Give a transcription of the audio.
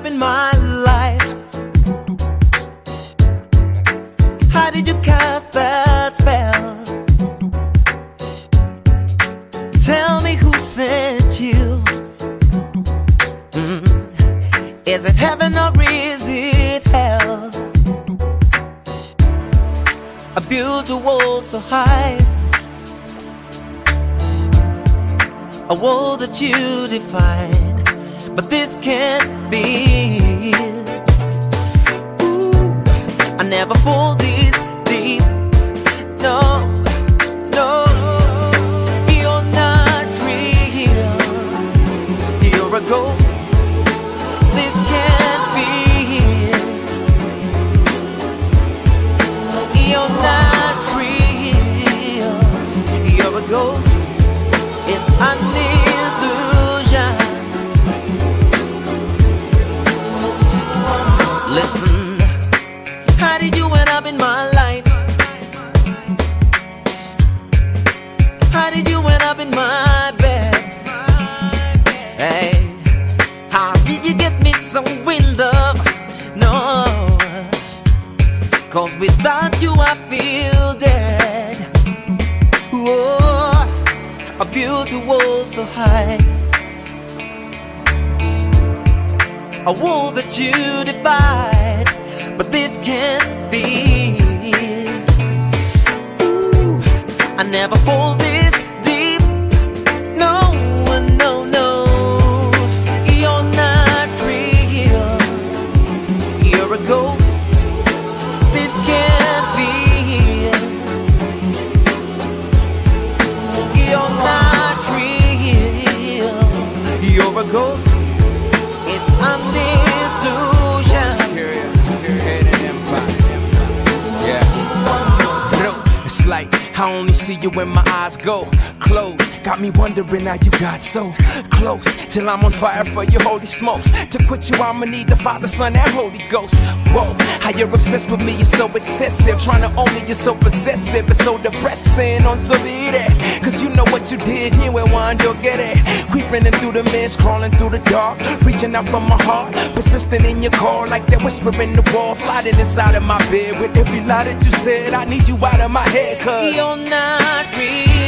in my life? How did you cast that spell? Tell me who sent you. Is it heaven or is it hell? I built a wall so high, a wall that you defied, but this can't be. Ooh, I never fall this deep. No, no, you're not real. You're a ghost. This can't be. You're not real. You're a ghost. It's an illusion. Listen, how did you end up in my life? How did you end up in my bed? Hey, how did you get me some real love? No, 'cause without you I feel dead. Whoa, I built a wall so high, a wall that you divide, but this can't be. Ooh, I never fall this deep. No, no, no. You're not real. You're a ghost. This can't be. You're not real. You're a ghost. It's an illusion. It's like I only see you when my eyes go closed. Got me wondering how you got so close. Till I'm on fire for your holy smokes. To quit you, I'ma need the Father, Son, and Holy Ghost. Whoa, how you're obsessed with me, you're so excessive. Trying to own me, you're so possessive. It's so depressing on Sabide. 'Cause you know what you did here where one you'll get it. Creeping in through the mist, crawling through the dark. Reaching out from my heart, persistent in your car. Like that whisper in the wall. Sliding inside of my bed with every lie that you said. I need you out of my head, 'cause you're not real.